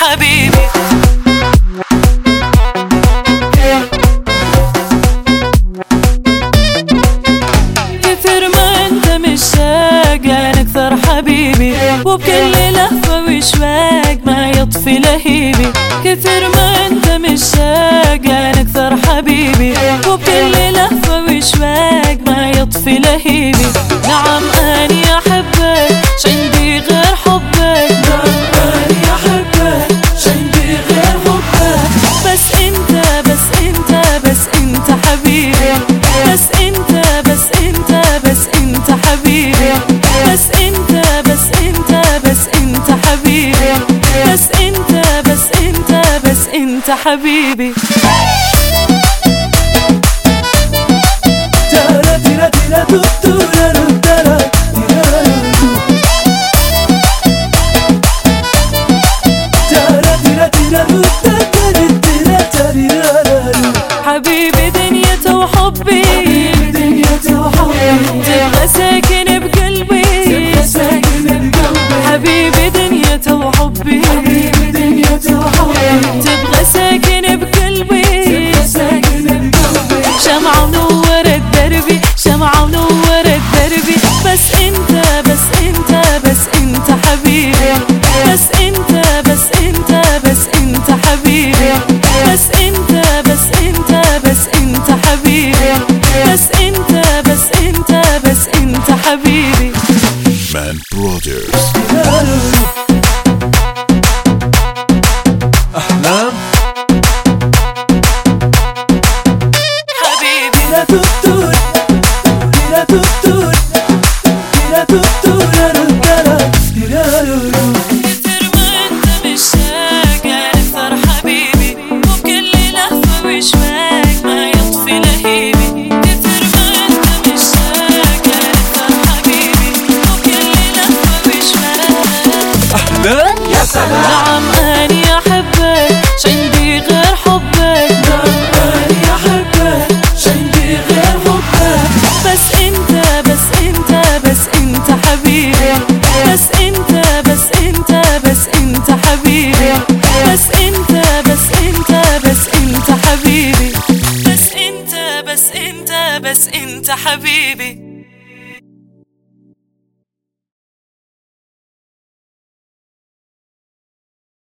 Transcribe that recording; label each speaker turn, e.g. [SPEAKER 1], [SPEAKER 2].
[SPEAKER 1] حبيبي. كثر ما انت مشتاق انا اكثر حبيبي، وبكل لهفة وشواق ما يطفي لهيبي. كثر ما انت مشتاق انا اكثر حبيبي، وبكل لهفة وشواق ما يطفي لهيبي. نعم اني احبك عندي غير حبك، نعم اني احبك عندي غير حبك. بس انت بس انت بس انت حبيبي، بس انت بس انت بس انت حبيبي. بس انت بس انت بس انت حبيبي، بس انت بس انت بس انت حبيبي. حبيبي دنيته وحبي، تبغى ساكن بقلبي. حبيبي دنيته وحبي، تبغى ساكن بقلبي. شمعة ونورت دربي، شمعة ونورت دربي. بس انت بس انت بس انت حبيبي، بس انت بس انت بس انت حبيبي. بس انت بس انت بس انت حبيبي، بس انت بس انت بس انت حبيبي.
[SPEAKER 2] Man Brothers.
[SPEAKER 3] أحلام
[SPEAKER 1] حبيبي
[SPEAKER 3] لا تبتور لا تبتور لا تبتور
[SPEAKER 1] كثر ما انت مشتاق اكثر حبيبي، وبكل لهفة وشواق ما يطفي لهيبي. كثر ما انت مشتاق اكثر حبيبي، وبكل لهفة وشواق.
[SPEAKER 3] أحلام يا سلام.
[SPEAKER 1] نعم اني احبك عندي غير حبك،
[SPEAKER 3] نعم أني أحبك عندي غير حبك.
[SPEAKER 1] بس انت بس انت بس انت حبيبي. بس انت بس انت بس انت حبيبي. بس انت بس انت بس انت حبيبي. بس انت بس انت بس انت حبيبي.